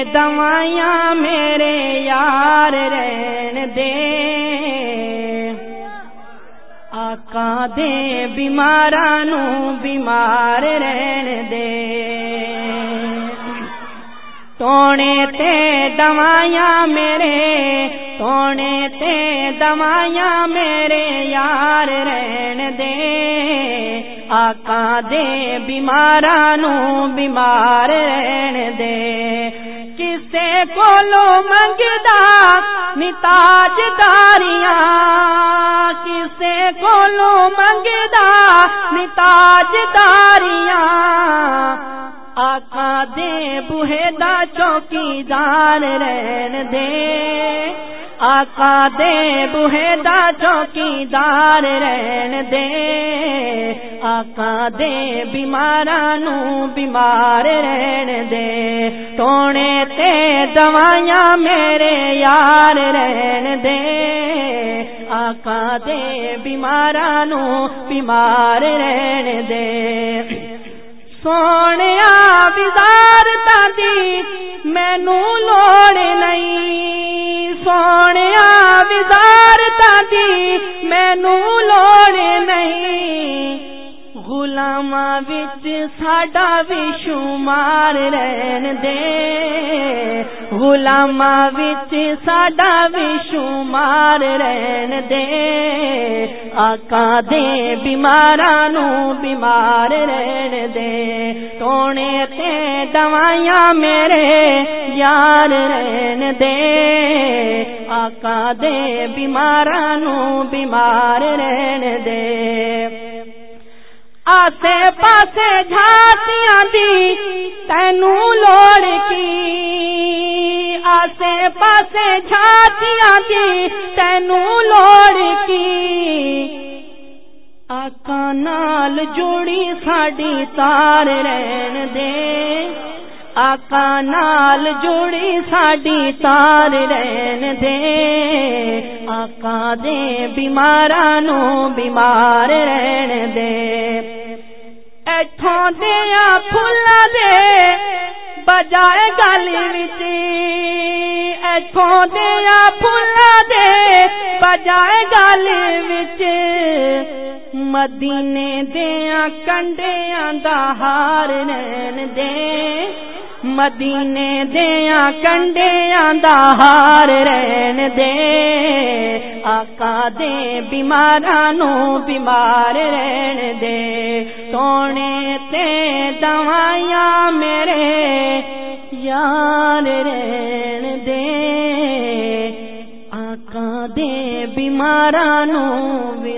دوائیاں میرے یار رہن دے، آقا دے بیماراں نوں بیمار رہن دے، تونے تے دوائیاں میرے، تونے تے دوائیاں میرے یار رہن دے، آقا دے بیماراں نوں بیمار رہن دے، کسے کولو منگدا نی تاجداریاں، کسے کولو منگدا نی تاجداریاں، آقا دے بوہے دا چوکیدار رہن دے، آقا دے بوہے دا چوکیدار رہن دے، آقا دے بیماراں نوں بیمار رہن دے، تونے تے دوائیاں میرے یار رہن دے، آقا دے بیماراں نوں بیمار رہن دے، سونیا وزارتاں دی مینوں لوڑ نہیں، سونیا وزارتاں دی مینوں لوڑ نہیں، غلاماں وچ ساڈا وی شمار رہن دے، غلاماں وچ ساڈا وی شمار رہن دے، آقا دے بیماراں نوں بیمار رہن دے، تونے تے دوائیاں میرے یار رہن دے، آقا دے بیماراں نوں بیمار رہن دے، آسے پاسے جھانکیاں دی تینوں لوڑ کی، آسے پاسے جھانکیاں دی تینوں لوڑ کی، آقا نال جوڑی ساڈی تار رہن دے، آقا نال جوڑی ساڈی تار رہن دے، آقا دے بیماراں نوں بیمار رہن دے، ایتھوں دیاں پھلاں دے بجائے گل وچ، ایتھوں دیاں پھلاں دے بجائے گل وچ، مدینے دیاں کنڈیاں دا ہار رہن دے، مدینے دیاں کنڈیاں دا ہار رہن دے، آقا دے بیماراں نوں بیمار رہن دے، سونے تے دوائیاں میرے یار رہن دے، آقا دے بیماراں نوں